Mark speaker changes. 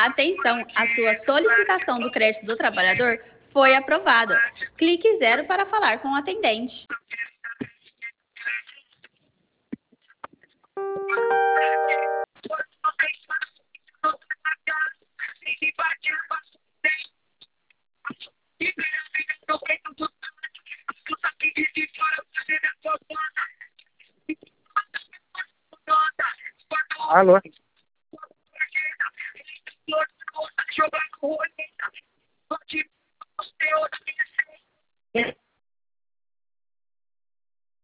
Speaker 1: Atenção, a sua solicitação do crédito do trabalhador foi aprovada. Clique 0 para falar com o atendente.
Speaker 2: Alô?